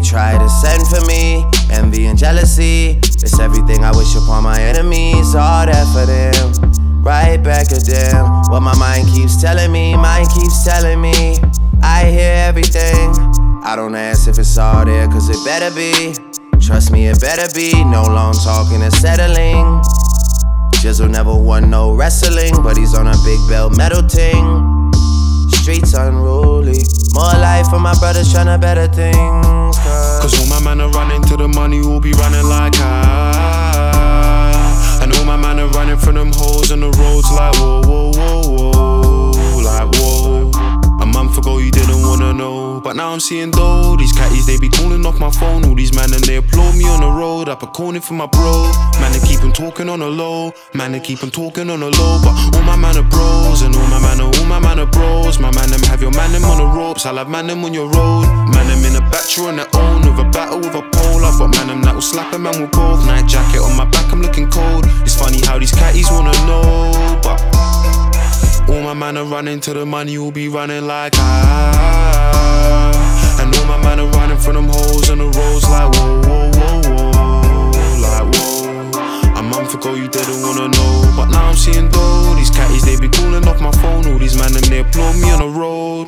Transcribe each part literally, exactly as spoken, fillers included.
try to send for me, envy and jealousy. It's everything I wish upon my enemies. All that for them, right back at them. What my mind keeps telling me, mind keeps telling me. I hear everything. I don't ask if it's all there, cause it better be. Trust me, it better be. No long talking and settling. Jizzle never won no wrestling, but he's on a big belt metal ting. Streets unruly. More life for my brothers tryna better things. Cause, Cause all my man are running to the money, will be running like I. And all my man are running from them holes on the roads like whoa, whoa, whoa, whoa. Like whoa. A month ago you didn't wanna know, but now I'm seeing though. These catties, they be calling off my phone. All these man and they applaud me on the road. Up a corner for my bro. Man, they keep on talking on the low. Man, they keep on talking on the low. But all my man are bros, and all my man are, all my man are bros. My man them have your man them on the ropes. I'll have man them on your road. Man them in a battery on their own, with a battle with a pole. I've got man them that will slap a man with both. Night jacket on my back, I'm looking cold. It's funny how these catties wanna know, but all my man are running to the money, will be running like I. And all my man are running from them holes on the roads like whoa, whoa, whoa, whoa. Like whoa. A month ago you didn't wanna know, but now I'm seeing though. These catties, they be calling off my phone. All these man them, they applaud me on the road.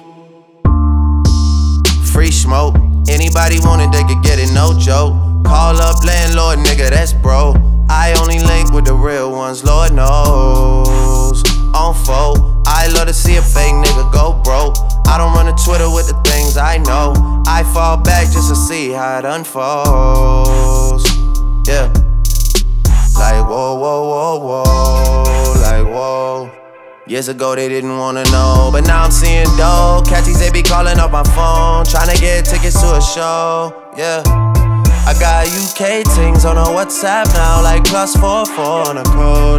free smoke. Anybody want it, they could get it, no joke. Call up landlord, nigga, that's bro. I only link with the real ones, Lord knows. On foe, I love to see a fake nigga go broke. I don't run to Twitter with the things I know. I fall back just to see how it unfolds. Yeah. Like whoa, whoa, whoa, whoa. Like whoa. Years ago they didn't wanna know, but now I'm seeing dough. Catchies, they be calling up my phone, tryna get tickets to a show. Yeah. I got U K things on a WhatsApp now, like plus four four on a code.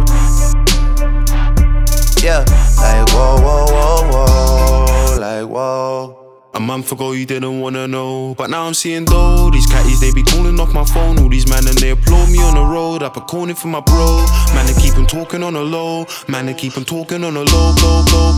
Yeah, like whoa, whoa, whoa, whoa, like whoa. A month ago you didn't wanna know, but now I'm seeing though. These catties, they be calling off my phone. All these man and they applaud me on the road. Up a corner for my bro. Man, they keep on talking on the low. Man, they keep on talking on the low, go, go,